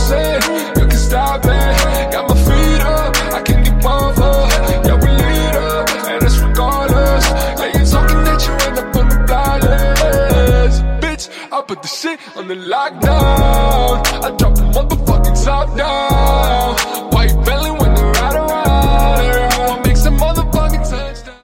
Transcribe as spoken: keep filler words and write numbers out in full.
say you can stop it. Got my feet up, I can keep on up. Yeah, we lead up, and it's regardless. Yeah, you're talking that you end up on the blacklist. Bitch, I put the shit on the lockdown. I drop the motherfucking top down. White belt.